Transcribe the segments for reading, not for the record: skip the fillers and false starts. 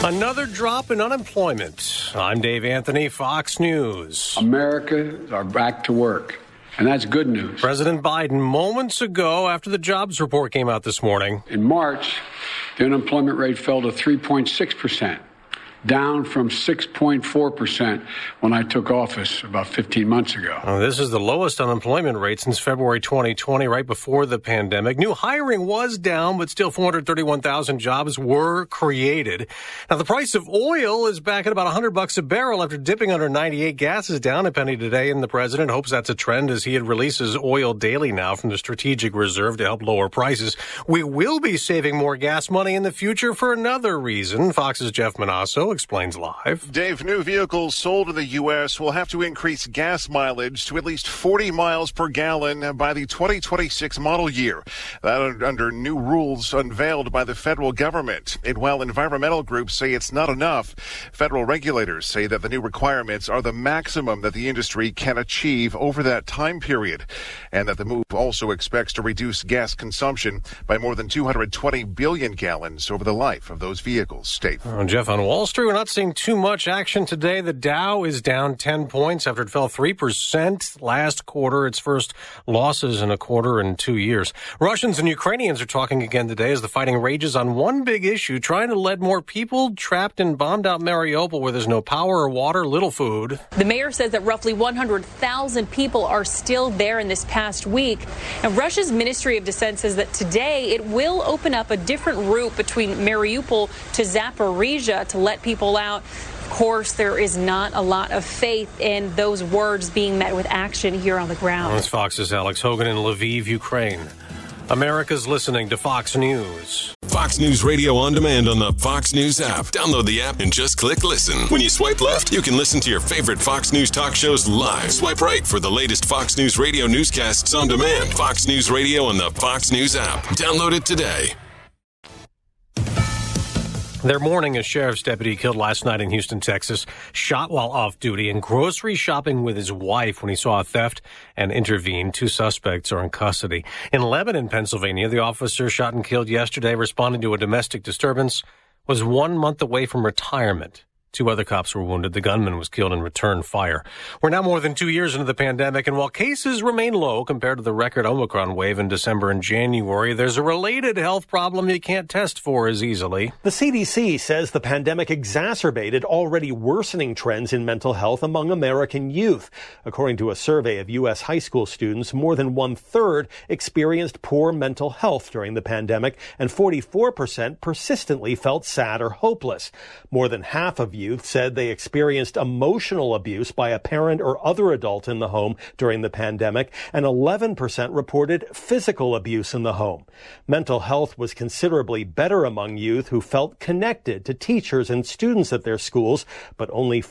Another drop in unemployment. I'm Dave Anthony, Fox News. Americans are back to work, and that's good news. President Biden moments ago after the jobs report came out this morning. In March, the unemployment rate fell to 3.6%. Down from 6.4% when I took office about 15 months ago. This is the lowest unemployment rate since February 2020, right before the pandemic. New hiring was down, but still 431,000 jobs were created. Now, the price of oil is back at about $100 a barrel after dipping under 98. Gas is down a penny today, and the president hopes that's a trend as he releases oil daily now from the strategic reserve to help lower prices. We will be saving more gas money in the future for another reason. Fox's Jeff Manasso explains live. Dave, new vehicles sold in the U.S. will have to increase gas mileage to at least 40 miles per gallon by the 2026 model year. That under new rules unveiled by the federal government. And while environmental groups say it's not enough, federal regulators say that the new requirements are the maximum that the industry can achieve over that time period. And that the move also expects to reduce gas consumption by more than 220 billion gallons over the life of those vehicles. Dave. Jeff, on Wall Street, we're not seeing too much action today. The Dow is down 10 points after it fell 3% last quarter, its first losses in a quarter in 2 years. Russians and Ukrainians are talking again today as the fighting rages on one big issue, trying to let more people trapped in bombed-out Mariupol where there's no power or water, little food. The mayor says that roughly 100,000 people are still there in this past week. And Russia's Ministry of Defense says that today it will open up a different route between Mariupol to Zaporizhia to let people out. Of course, there is not a lot of faith in those words being met with action here on the ground. That's Fox's Alex Hogan in Lviv, Ukraine. America's listening to Fox News. Fox News Radio on demand on the Fox News app. Download the app and just click listen. When you swipe left, you can listen to your favorite Fox News talk shows live. Swipe right for the latest Fox News Radio newscasts on demand. Fox News Radio on the Fox News app. Download it today. They're mourning a sheriff's deputy killed last night in Houston, Texas, shot while off duty and grocery shopping with his wife when he saw a theft and intervened. 2 suspects are in custody. In Lebanon, Pennsylvania, the officer shot and killed yesterday responding to a domestic disturbance was 1 month away from retirement. 2 other cops were wounded. The gunman was killed in return fire. We're now more than 2 years into the pandemic, and while cases remain low compared to the record Omicron wave in December and January, there's a related health problem you can't test for as easily. The CDC says the pandemic exacerbated already worsening trends in mental health among American youth. According to a survey of U.S. high school students, more than 1/3 experienced poor mental health during the pandemic, and 44% persistently felt sad or hopeless. More than half of youth said they experienced emotional abuse by a parent or other adult in the home during the pandemic, and 11% reported physical abuse in the home. Mental health was considerably better among youth who felt connected to teachers and students at their schools, but only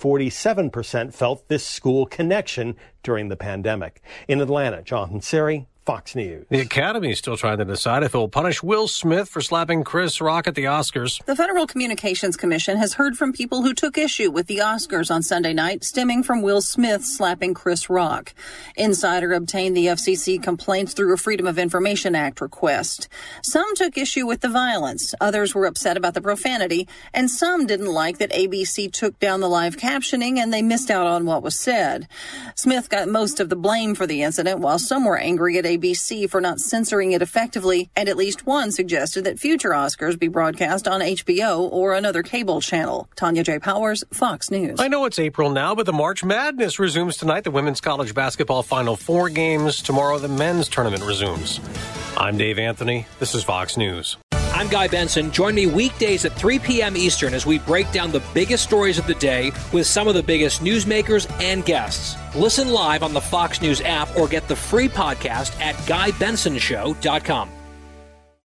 47% felt this school connection during the pandemic. In Atlanta, Jonathan Seri, Fox News. The Academy is still trying to decide if it will punish Will Smith for slapping Chris Rock at the Oscars. The Federal Communications Commission has heard from people who took issue with the Oscars on Sunday night, stemming from Will Smith slapping Chris Rock. Insider obtained the FCC complaints through a Freedom of Information Act request. Some took issue with the violence, others were upset about the profanity, and some didn't like that ABC took down the live captioning and they missed out on what was said. Smith got most of the blame for the incident, while some were angry at ABC for not censoring it effectively, and at least one suggested that future Oscars be broadcast on HBO or another cable channel. Tanya J. Powers, Fox News. I know it's April now, but the March Madness resumes tonight. The women's college basketball Final Four games. Tomorrow, the men's tournament resumes. I'm Dave Anthony. This is Fox News. I'm Guy Benson. Join me weekdays at 3 p.m. Eastern as we break down the biggest stories of the day with some of the biggest newsmakers and guests. Listen live on the Fox News app or get the free podcast at GuyBensonShow.com.